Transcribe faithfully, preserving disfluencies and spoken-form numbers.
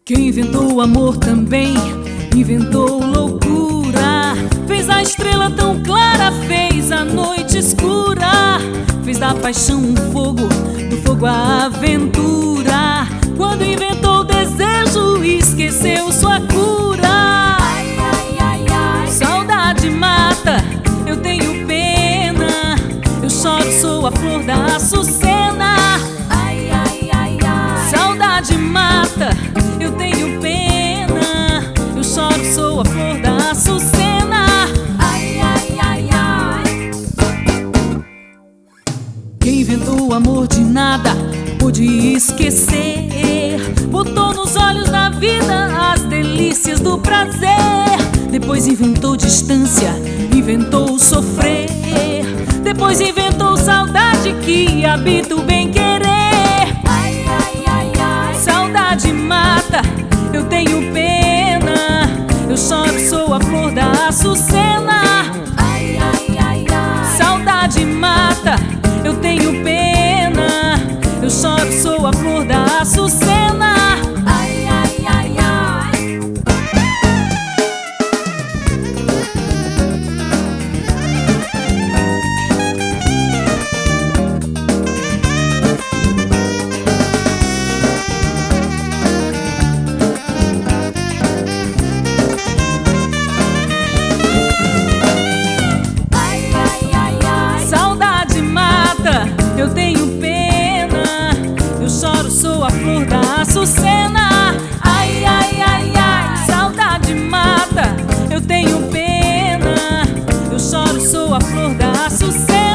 Quem inventou o amor também inventou loucura. Fez a estrela tão clara, fez a noite escura. Fez da paixão um fogo, do fogo a aventura. Quando inventou o desejo, esqueceu sua cura. Ai, ai, ai, ai. Saudade mata, eu tenho pena. Eu choro, sou a flor da açucena. Ai, ai, ai, ai. Saudade mata, eu tenho pena. Eu choro, sou a flor da açucena. Ai, ai, ai, ai. Quem inventou o amor de nada pôde esquecer. Botou nos olhos da vida as delícias do prazer. Depois inventou distância, inventou sofrer. Depois inventou saudade que habita o bem-querer. Ai, ai, ai, ai. Saudade mata, eu tenho pena. Eu choro, sou a flor da açucena. Ai, ai, ai, ai. Saudade mata, eu tenho pena. Eu choro, sou a flor da açucena. Ai, ai, ai, ai. Ai, ai, ai, ai. Saudade mata, eu tenho pena. Eu choro, sou a flor da açucena. Ai, ai, ai, ai. Saudade mata, eu tenho pena. Eu choro, sou a flor da açucena.